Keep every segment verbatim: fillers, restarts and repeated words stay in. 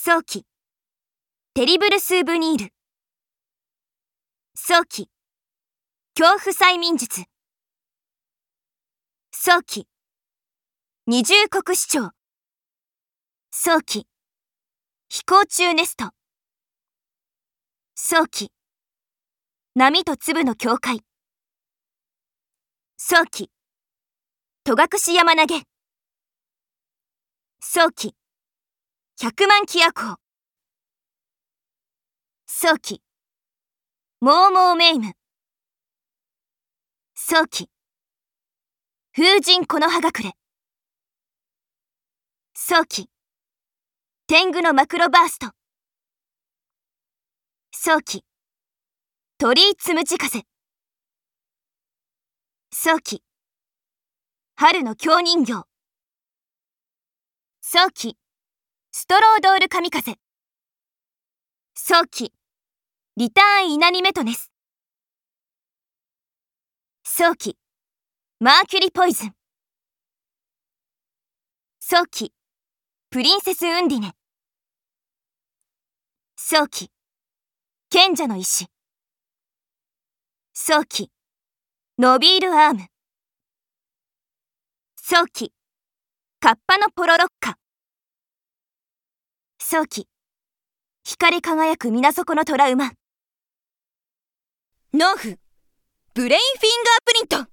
早期テリブルスーブニール。早期恐怖催眠術。早期二重国視聴。早期飛行中ネスト。早期波と粒の境界。早期戸隠山投げ。早期百万キアコウ。早期モーモーメイム。早期風神木の葉隠れ。早期天狗のマクロバースト。早期鳥居つむじ風。早期春の京人形。早期ストロードール神風。早期リターンイナニメトネス。早期マーキュリポイズン。早期プリンセスウンディネ。早期賢者の石。早期ノビールアーム。早期カッパのポロロッカ。早期光り輝く水底のトラウマ。 農夫ブレインフィンガープリント。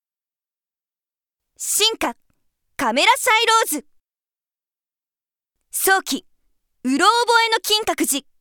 進化カメラシャイローズ。早期うろ覚えの金閣寺。